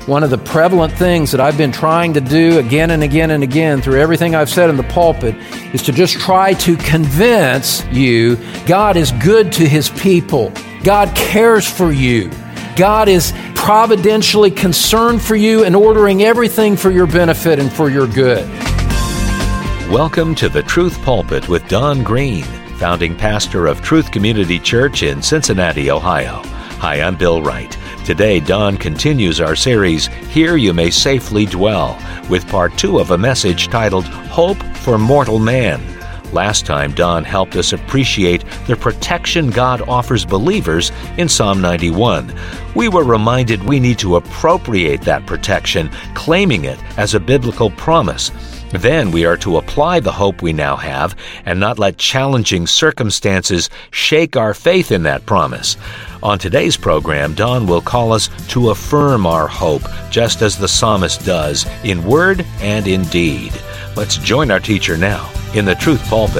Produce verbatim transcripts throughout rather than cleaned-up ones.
One of the prevalent things that I've been trying to do again and again and again through everything I've said in the pulpit is to just try to convince you God is good to His people. God cares for you. God is providentially concerned for you and ordering everything for your benefit and for your good. Welcome to the Truth Pulpit with Don Green, founding pastor of Truth Community Church in Cincinnati, Ohio. Hi, I'm Bill Wright. Today, Don continues our series, Here You May Safely Dwell, with part two of a message titled, Hope for Mortal Man. Last time, Don helped us appreciate the protection God offers believers in Psalm ninety-one. We were reminded we need to appropriate that protection, claiming it as a biblical promise. Then we are to apply the hope we now have and not let challenging circumstances shake our faith in that promise. On today's program, Don will call us to affirm our hope, just as the psalmist does, in word and in deed. Let's join our teacher now in the Truth Pulpit.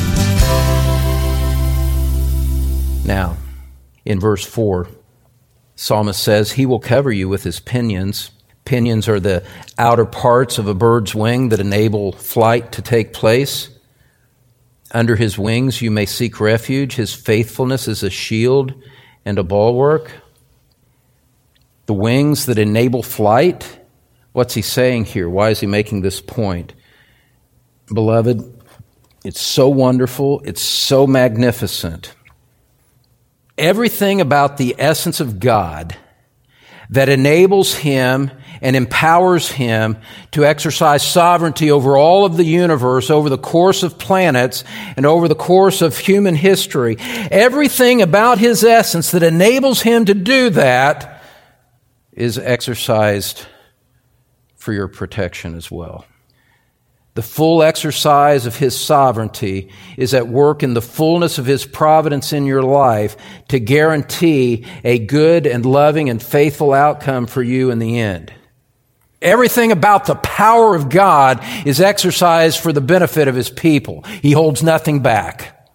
Now, in verse four, psalmist says, He will cover you with His pinions. Pinions are the outer parts of a bird's wing that enable flight to take place. Under His wings you may seek refuge. His faithfulness is a shield and a bulwark. The wings that enable flight. What's he saying here? Why is he making this point? Beloved, it's so wonderful. It's so magnificent. Everything about the essence of God that enables Him and empowers Him to exercise sovereignty over all of the universe, over the course of planets, and over the course of human history. Everything about His essence that enables Him to do that is exercised for your protection as well. The full exercise of His sovereignty is at work in the fullness of His providence in your life to guarantee a good and loving and faithful outcome for you in the end. Everything about the power of God is exercised for the benefit of His people. He holds nothing back.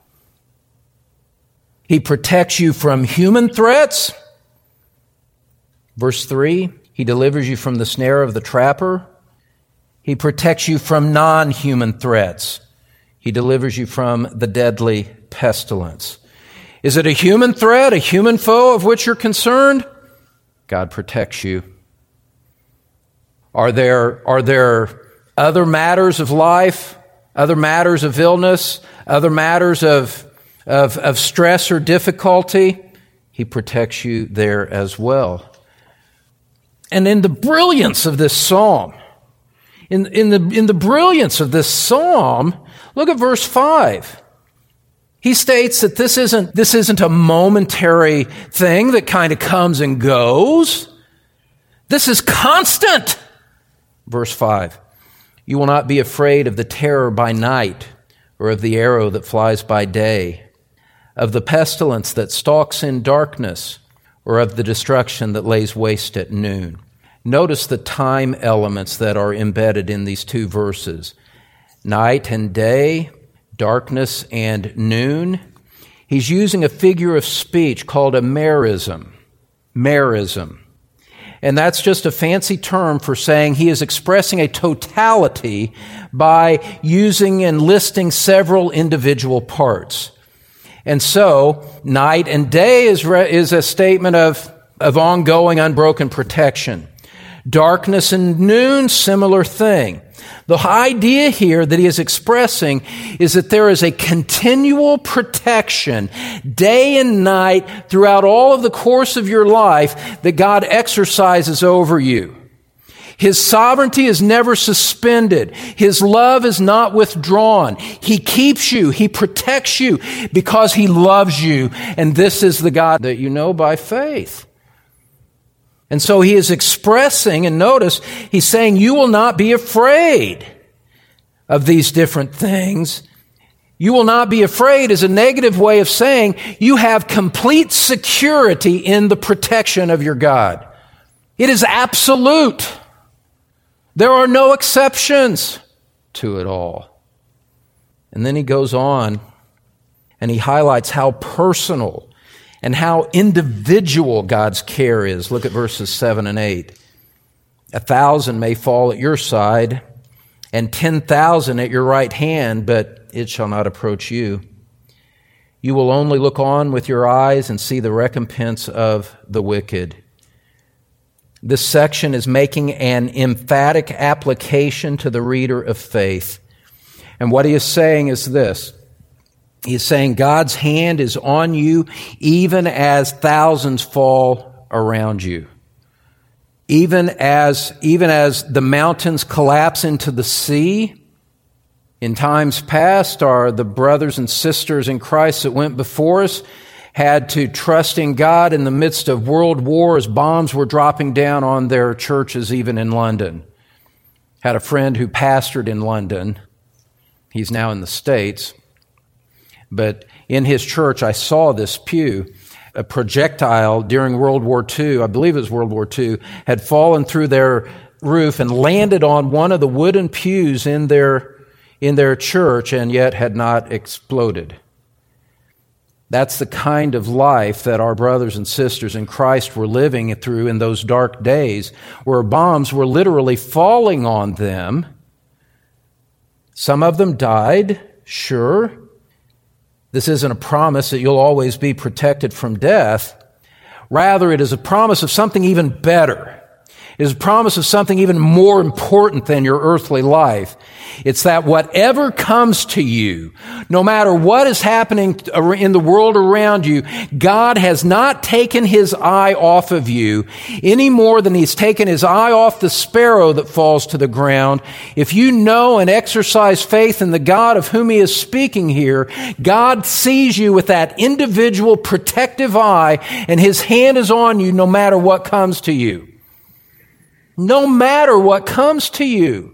He protects you from human threats. Verse three, He delivers you from the snare of the trapper. He protects you from non-human threats. He delivers you from the deadly pestilence. Is it a human threat, a human foe of which you're concerned? God protects you. Are there, are there other matters of life, other matters of illness, other matters of, of, of stress or difficulty? He protects you there as well. And in the brilliance of this psalm, In, in, the, in the brilliance of this psalm, look at verse five. He states that this isn't, this isn't a momentary thing that kind of comes and goes. This is constant. Verse five, You will not be afraid of the terror by night, or of the arrow that flies by day, of the pestilence that stalks in darkness, or of the destruction that lays waste at noon. Notice the time elements that are embedded in these two verses. Night and day, darkness and noon. He's using a figure of speech called a merism. Merism. And that's just a fancy term for saying he is expressing a totality by using and listing several individual parts. And so, night and day is, re- is a statement of, of ongoing, unbroken protection. Darkness and noon, similar thing. The idea here that he is expressing is that there is a continual protection day and night throughout all of the course of your life that God exercises over you. His sovereignty is never suspended. His love is not withdrawn. He keeps you. He protects you because He loves you. And this is the God that you know by faith. And so he is expressing, and notice, he's saying, you will not be afraid of these different things. You will not be afraid is a negative way of saying you have complete security in the protection of your God. It is absolute. There are no exceptions to it all. And then he goes on and he highlights how personal and how individual God's care is. Look at verses seven and eight. A thousand may fall at your side, and ten thousand at your right hand, but it shall not approach you. You will only look on with your eyes and see the recompense of the wicked. This section is making an emphatic application to the reader of faith. And what he is saying is this. He is saying God's hand is on you even as thousands fall around you. Even as, even as the mountains collapse into the sea. In times past, our the brothers and sisters in Christ that went before us had to trust in God in the midst of world war as bombs were dropping down on their churches, even in London. Had a friend who pastored in London. He's now in the States. But in his church, I saw this pew. A projectile during World War Two, I believe it was World War Two, had fallen through their roof and landed on one of the wooden pews in their in their church, and yet had not exploded. That's the kind of life that our brothers and sisters in Christ were living through in those dark days, where bombs were literally falling on them. Some of them died, sure. This isn't a promise that you'll always be protected from death. Rather, it is a promise of something even better. It is a promise of something even more important than your earthly life. It's that whatever comes to you, no matter what is happening in the world around you, God has not taken His eye off of you any more than He's taken His eye off the sparrow that falls to the ground. If you know and exercise faith in the God of whom He is speaking here, God sees you with that individual protective eye, and His hand is on you no matter what comes to you. No matter what comes to you.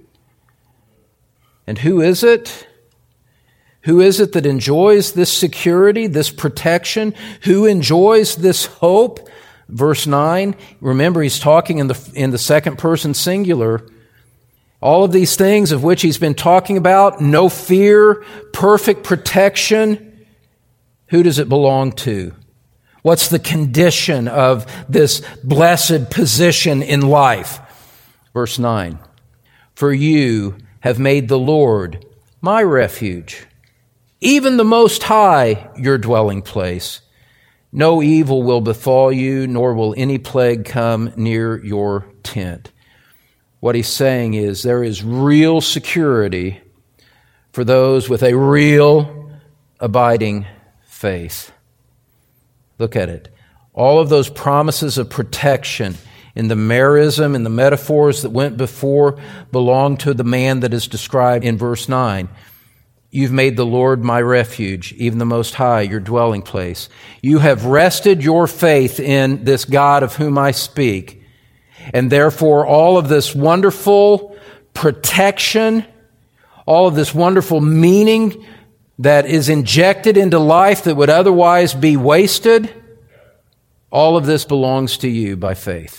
And who is it? Who is it that enjoys this security, this protection? Who enjoys this hope? Verse nine, remember he's talking in the, in the second person singular. All of these things of which he's been talking about, no fear, perfect protection. Who does it belong to? What's the condition of this blessed position in life? Verse nine, for you have made the Lord my refuge, even the Most High your dwelling place. No evil will befall you, nor will any plague come near your tent. What he's saying is there is real security for those with a real abiding faith. Look at it. All of those promises of protection in the merism, in the metaphors that went before, belong to the man that is described in verse nine. You've made the Lord my refuge, even the Most High, your dwelling place. You have rested your faith in this God of whom I speak. And therefore, all of this wonderful protection, all of this wonderful meaning that is injected into life that would otherwise be wasted, all of this belongs to you by faith.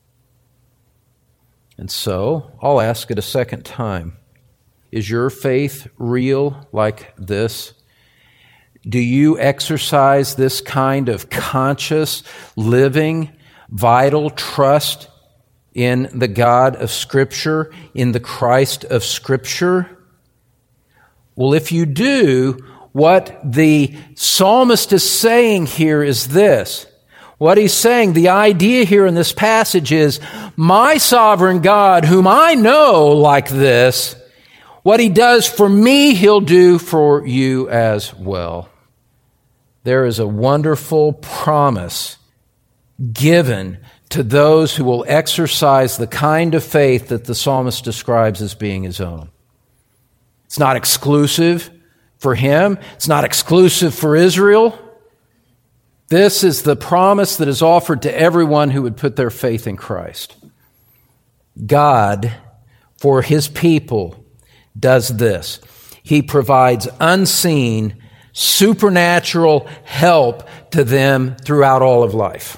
And so, I'll ask it a second time. Is your faith real like this? Do you exercise this kind of conscious, living, vital trust in the God of Scripture, in the Christ of Scripture? Well, if you do, what the psalmist is saying here is this. What he's saying, the idea here in this passage is, my sovereign God, whom I know like this, what He does for me, He'll do for you as well. There is a wonderful promise given to those who will exercise the kind of faith that the psalmist describes as being his own. It's not exclusive for him. It's not exclusive for Israel. This is the promise that is offered to everyone who would put their faith in Christ. God, for His people, does this. He provides unseen, supernatural help to them throughout all of life.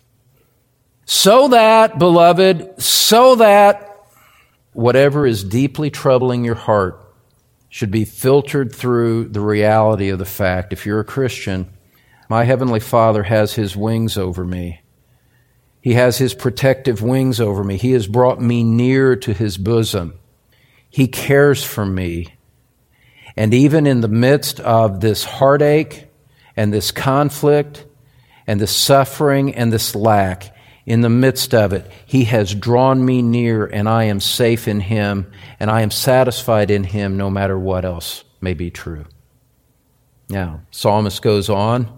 So that, beloved, so that whatever is deeply troubling your heart should be filtered through the reality of the fact, if you're a Christian, my Heavenly Father has His wings over me. He has His protective wings over me. He has brought me near to His bosom. He cares for me. And even in the midst of this heartache and this conflict and this suffering and this lack, in the midst of it, He has drawn me near, and I am safe in Him, and I am satisfied in Him no matter what else may be true. Now, psalmist goes on,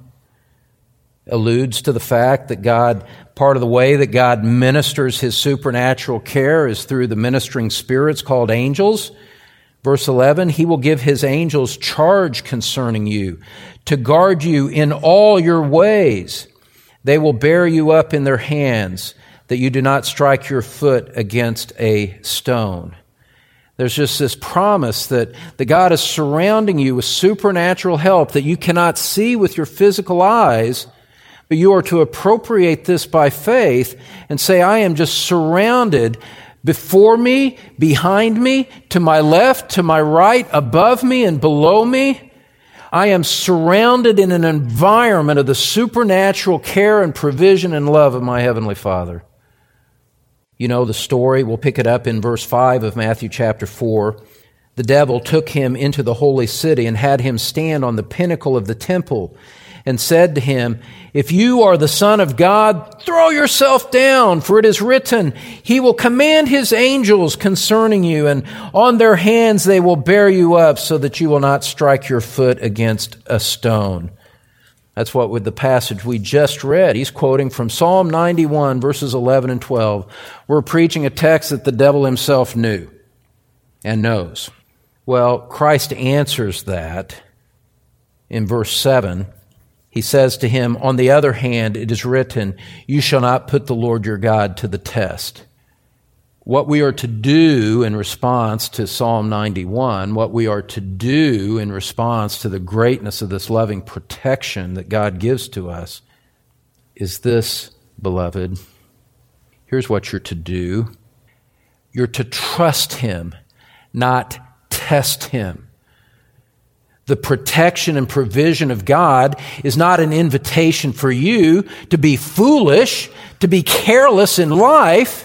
alludes to the fact that God, part of the way that God ministers His supernatural care is through the ministering spirits called angels. Verse eleven, He will give His angels charge concerning you, to guard you in all your ways. They will bear you up in their hands, that you do not strike your foot against a stone. There's just this promise that, that God is surrounding you with supernatural help that you cannot see with your physical eyes, but you are to appropriate this by faith and say, I am just surrounded before me, behind me, to my left, to my right, above me, and below me. I am surrounded in an environment of the supernatural care and provision and love of my Heavenly Father. You know the story. We'll pick it up in verse five of Matthew chapter four. The devil took him into the holy city and had him stand on the pinnacle of the temple and said to him, if you are the Son of God, throw yourself down, for it is written, He will command His angels concerning you, and on their hands they will bear you up so that you will not strike your foot against a stone. That's what with the passage we just read. He's quoting from Psalm ninety-one, verses eleven and twelve. We're preaching a text that the devil himself knew and knows. Well, Christ answers that in verse seven. He says to him, on the other hand, it is written, you shall not put the Lord your God to the test. What we are to do in response to Psalm ninety-one, what we are to do in response to the greatness of this loving protection that God gives to us, is this, beloved. Here's what you're to do. You're to trust Him, not test Him. The protection and provision of God is not an invitation for you to be foolish, to be careless in life.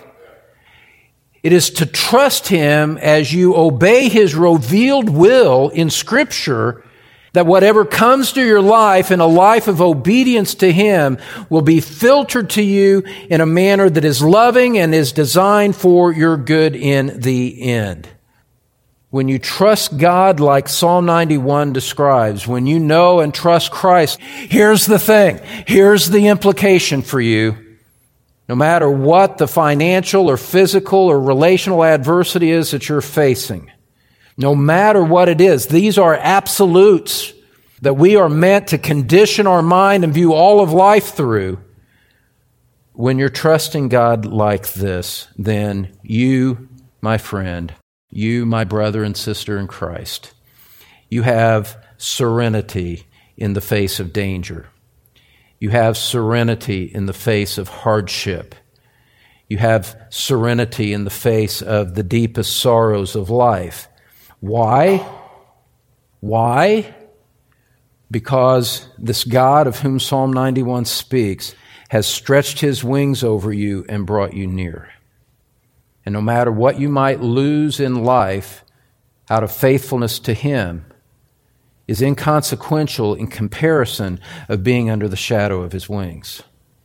It is to trust Him as you obey His revealed will in Scripture, that whatever comes to your life in a life of obedience to Him will be filtered to you in a manner that is loving and is designed for your good in the end. When you trust God like Psalm ninety-one describes, when you know and trust Christ, here's the thing, here's the implication for you. No matter what the financial or physical or relational adversity is that you're facing, no matter what it is, these are absolutes that we are meant to condition our mind and view all of life through. When you're trusting God like this, then you, my friend, you, my brother and sister in Christ, you have serenity in the face of danger. You have serenity in the face of hardship. You have serenity in the face of the deepest sorrows of life. Why? Why? Because this God of whom Psalm ninety-one speaks has stretched His wings over you and brought you near. And no matter what you might lose in life out of faithfulness to Him is inconsequential in comparison of being under the shadow of His wings.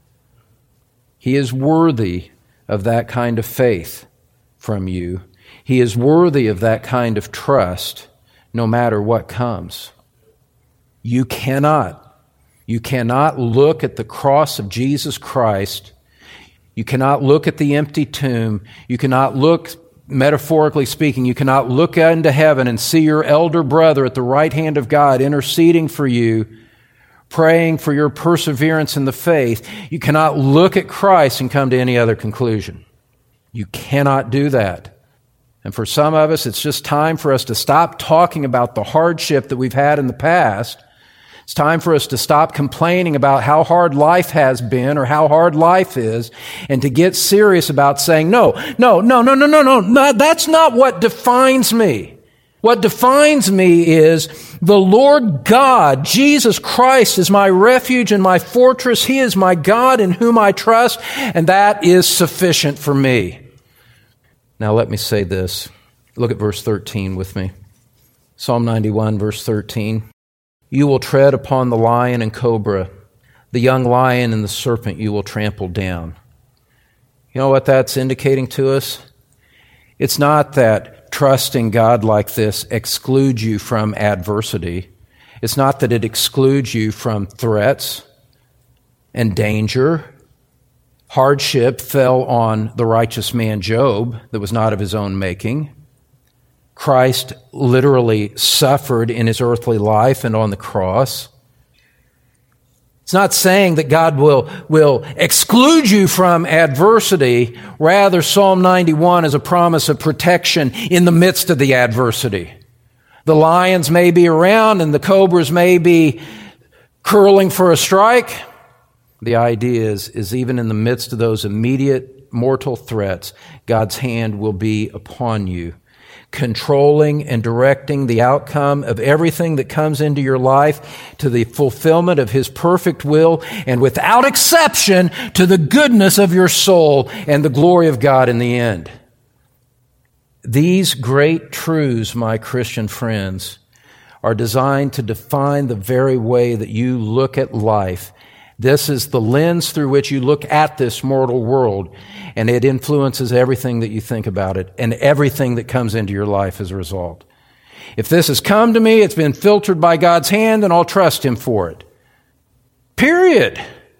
He is worthy of that kind of faith from you. He is worthy of that kind of trust no matter what comes. You cannot, you cannot look at the cross of Jesus Christ. You cannot look at the empty tomb. You cannot look, metaphorically speaking, you cannot look into heaven and see your elder brother at the right hand of God interceding for you, praying for your perseverance in the faith. You cannot look at Christ and come to any other conclusion. You cannot do that. And for some of us, it's just time for us to stop talking about the hardship that we've had in the past. It's time for us to stop complaining about how hard life has been or how hard life is, and to get serious about saying, no, no, no, no, no, no, no, no, that's not what defines me. What defines me is the Lord God, Jesus Christ, is my refuge and my fortress. He is my God in whom I trust, and that is sufficient for me. Now let me say this. Look at verse thirteen with me. Psalm ninety-one, verse thirteen. You will tread upon the lion and cobra, the young lion and the serpent you will trample down. You know what that's indicating to us? It's not that trusting God like this excludes you from adversity. It's not that it excludes you from threats and danger. Hardship fell on the righteous man Job that was not of his own making. Christ literally suffered in his earthly life and on the cross. It's not saying that God will, will exclude you from adversity. Rather, Psalm ninety-one is a promise of protection in the midst of the adversity. The lions may be around and the cobras may be curling for a strike. The idea is, is even in the midst of those immediate mortal threats, God's hand will be upon you, controlling and directing the outcome of everything that comes into your life to the fulfillment of His perfect will, and without exception to the goodness of your soul and the glory of God in the end. These great truths, my Christian friends, are designed to define the very way that you look at life. This is the lens through which you look at this mortal world, and it influences everything that you think about it and everything that comes into your life as a result. If this has come to me, it's been filtered by God's hand, and I'll trust Him for it. Period.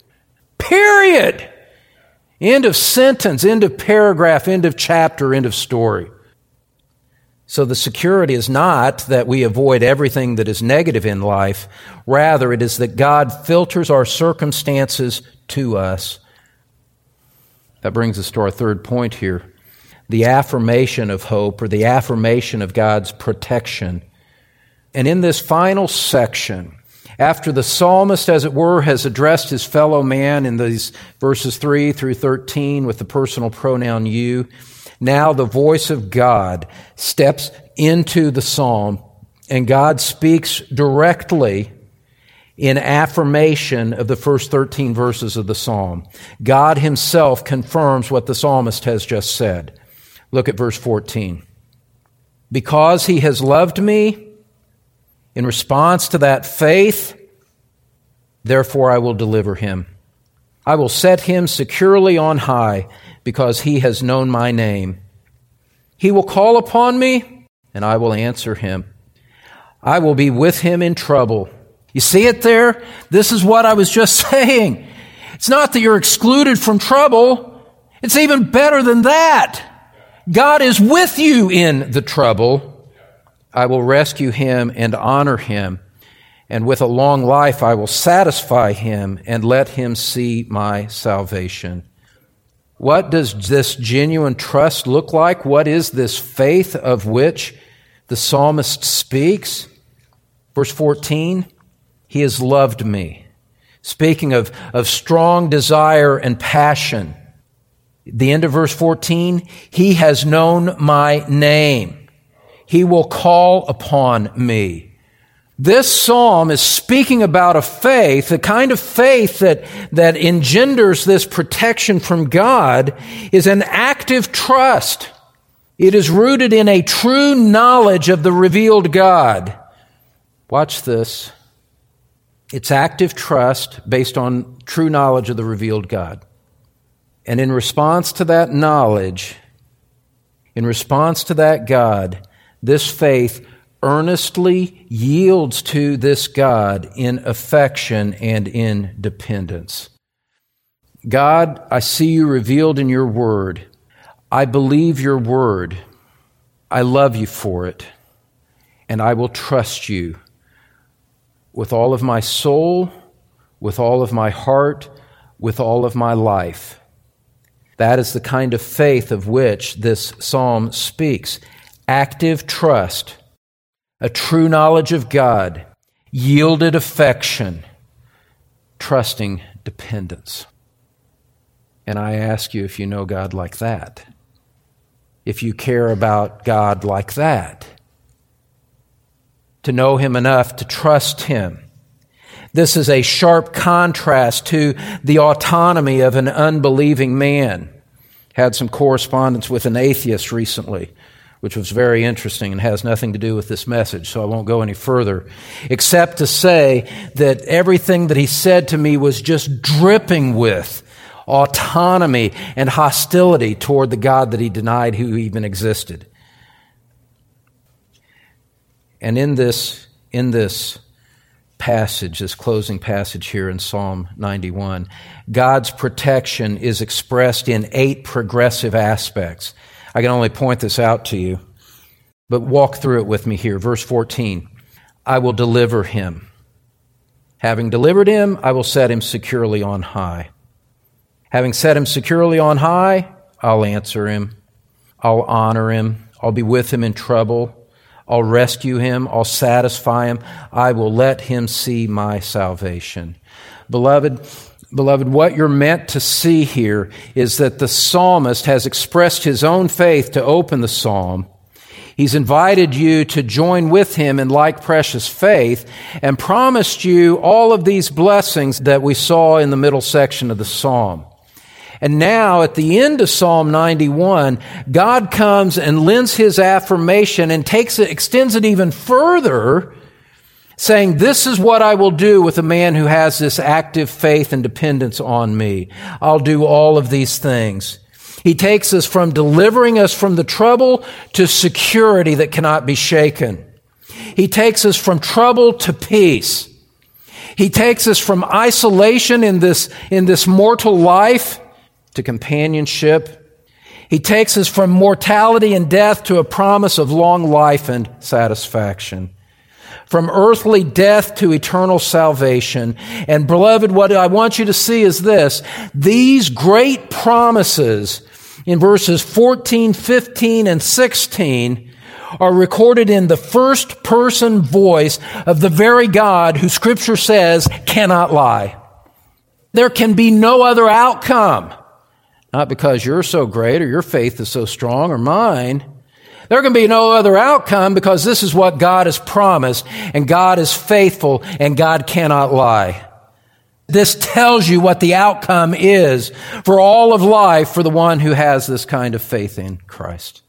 Period. End of sentence, end of paragraph, end of chapter, end of story. So the security is not that we avoid everything that is negative in life. Rather, it is that God filters our circumstances to us. That brings us to our third point here. The affirmation of hope, or the affirmation of God's protection. And in this final section, after the psalmist, as it were, has addressed his fellow man in these verses three through thirteen with the personal pronoun you, now the voice of God steps into the psalm, and God speaks directly in affirmation of the first thirteen verses of the psalm. God Himself confirms what the psalmist has just said. Look at verse fourteen. Because He has loved me, in response to that faith, therefore I will deliver him. I will set him securely on high, because he has known my name. He will call upon me, and I will answer him. I will be with him in trouble. You see it there? This is what I was just saying. It's not that you're excluded from trouble. It's even better than that. God is with you in the trouble. I will rescue him and honor him, and with a long life I will satisfy him and let him see my salvation. What does this genuine trust look like? What is this faith of which the psalmist speaks? Verse fourteen, He has loved me. Speaking of, of strong desire and passion. The end of verse fourteen, He has known my name. He will call upon me. This psalm is speaking about a faith, the kind of faith that, that engenders this protection from God, is an active trust. It is rooted in a true knowledge of the revealed God. Watch this. It's active trust based on true knowledge of the revealed God. And in response to that knowledge, in response to that God, this faith earnestly yields to this God in affection and in dependence. God, I see you revealed in your word. I believe your word. I love you for it. And I will trust you with all of my soul, with all of my heart, with all of my life. That is the kind of faith of which this psalm speaks. Active trust. A true knowledge of God, yielded affection, trusting dependence. And I ask you if you know God like that, if you care about God like that, to know Him enough to trust Him. This is a sharp contrast to the autonomy of an unbelieving man. Had some correspondence with an atheist recently, which was very interesting and has nothing to do with this message, so I won't go any further, except to say that everything that he said to me was just dripping with autonomy and hostility toward the God that he denied who even existed. And in this, in this passage, this closing passage here in Psalm ninety-one, God's protection is expressed in eight progressive aspects. I can only point this out to you, but walk through it with me here. Verse fourteen, I will deliver him. Having delivered him, I will set him securely on high. Having set him securely on high, I'll answer him. I'll honor him. I'll be with him in trouble. I'll rescue him. I'll satisfy him. I will let him see my salvation. Beloved, Beloved, what you're meant to see here is that the psalmist has expressed his own faith to open the psalm. He's invited you to join with him in like precious faith and promised you all of these blessings that we saw in the middle section of the psalm. And now, at the end of Psalm ninety-one, God comes and lends His affirmation and takes it, extends it even further, saying, this is what I will do with a man who has this active faith and dependence on me. I'll do all of these things. He takes us from delivering us from the trouble to security that cannot be shaken. He takes us from trouble to peace. He takes us from isolation in this, in this mortal life to companionship. He takes us from mortality and death to a promise of long life and satisfaction. From earthly death to eternal salvation. And beloved, what I want you to see is this. These great promises in verses fourteen, fifteen, and sixteen are recorded in the first person voice of the very God who Scripture says cannot lie. There can be no other outcome. Not because you're so great or your faith is so strong or mine. There can be no other outcome because this is what God has promised, and God is faithful, and God cannot lie. This tells you what the outcome is for all of life for the one who has this kind of faith in Christ.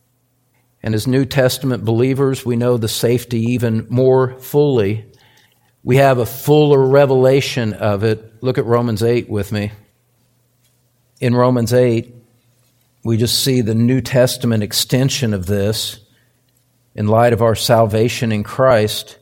And as New Testament believers, we know the safety even more fully. We have a fuller revelation of it. Look at Romans eight with me. In Romans eight, we just see the New Testament extension of this in light of our salvation in Christ.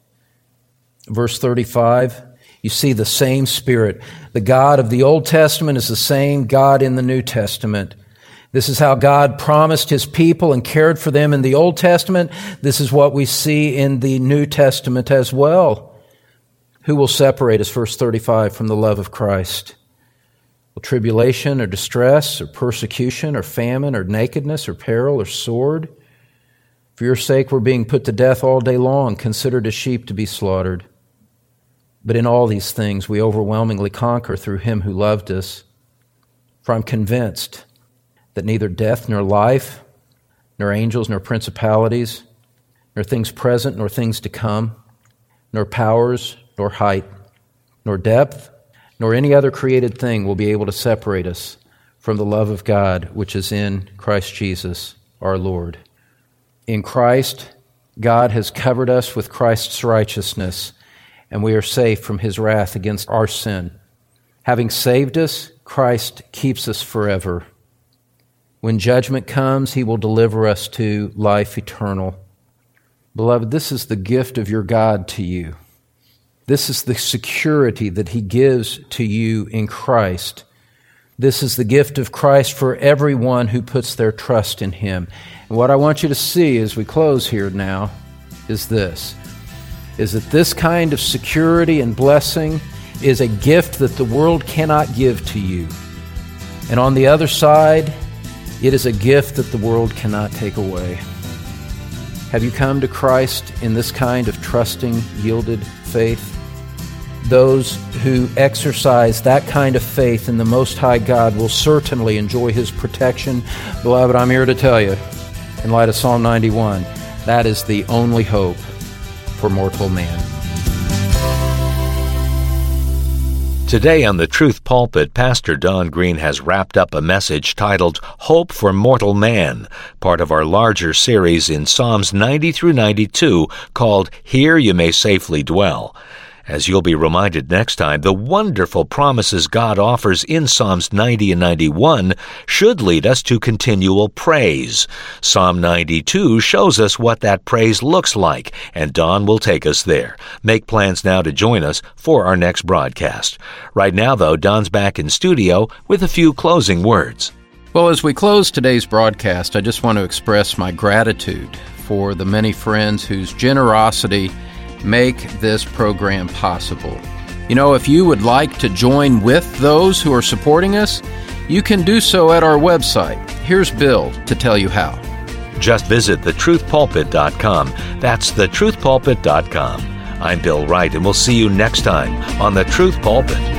Verse thirty-five, you see the same Spirit. The God of the Old Testament is the same God in the New Testament. This is how God promised His people and cared for them in the Old Testament. This is what we see in the New Testament as well. Who will separate us, verse thirty-five, from the love of Christ? Will tribulation or distress or persecution or famine or nakedness or peril or sword? For your sake we're being put to death all day long, considered as sheep to be slaughtered. But in all these things we overwhelmingly conquer through Him who loved us. For I'm convinced that neither death nor life, nor angels nor principalities, nor things present nor things to come, nor powers nor height, nor depth, nor any other created thing will be able to separate us from the love of God which is in Christ Jesus our Lord. In Christ, God has covered us with Christ's righteousness, and we are safe from His wrath against our sin. Having saved us, Christ keeps us forever. When judgment comes, He will deliver us to life eternal. Beloved, this is the gift of your God to you. This is the security that He gives to you in Christ. This is the gift of Christ for everyone who puts their trust in Him. And what I want you to see as we close here now is this, is that this kind of security and blessing is a gift that the world cannot give to you. And on the other side, it is a gift that the world cannot take away. Have you come to Christ in this kind of trusting, yielded faith? Those who exercise that kind of faith in the Most High God will certainly enjoy His protection. Beloved, I'm here to tell you, in light of Psalm ninety-one, that is the only hope. for mortal man. Today on the Truth Pulpit, Pastor Don Green has wrapped up a message titled Hope for Mortal Man, part of our larger series in Psalms ninety through ninety-two called Here You May Safely Dwell. As you'll be reminded next time, the wonderful promises God offers in Psalms ninety and ninety-one should lead us to continual praise. Psalm ninety-two shows us what that praise looks like, and Don will take us there. Make plans now to join us for our next broadcast. Right now, though, Don's back in studio with a few closing words. Well, as we close today's broadcast, I just want to express my gratitude for the many friends whose generosity make this program possible. You know, if you would like to join with those who are supporting us, you can do so at our website. Here's Bill to tell you how. Just visit the truth pulpit dot com. That's the truth pulpit dot com. I'm Bill Wright, and we'll see you next time on The Truth Pulpit.